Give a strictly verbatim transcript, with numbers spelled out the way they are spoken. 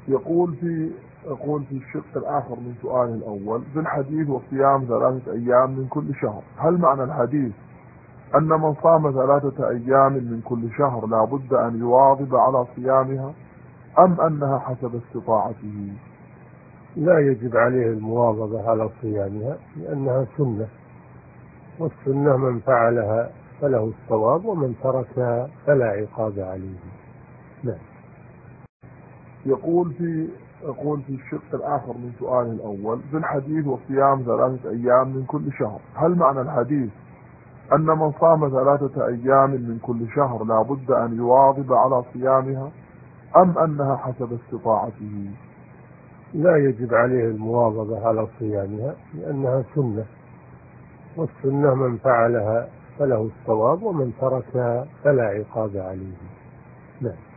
يقول في يقول في الشق الآخر من سؤاله الأول: في الحديث وصيام ثلاثة أيام من كل شهر، هل معنى الحديث أن من صام ثلاثة أيام من كل شهر لا بد أن يواظب على صيامها، أم أنها حسب استطاعته؟ لا يجب عليه المواظبة على صيامها، لأنها سنة، والسنة من فعلها فله الصواب، ومن تركها فلا عقاب عليه. نعم. يقول في يقول في الشق الآخر من سؤاله الأول: في الحديث وصيام ثلاثة أيام من كل شهر، هل معنى الحديث أن من صام ثلاثة أيام من كل شهر لا بد أن يواظب على صيامها، أم أنها حسب استطاعته؟ لا يجب عليه المواظبة على صيامها، لأنها سنة، والسنة من فعلها فله الصواب، ومن تركها فلا عقاب عليه. نعم.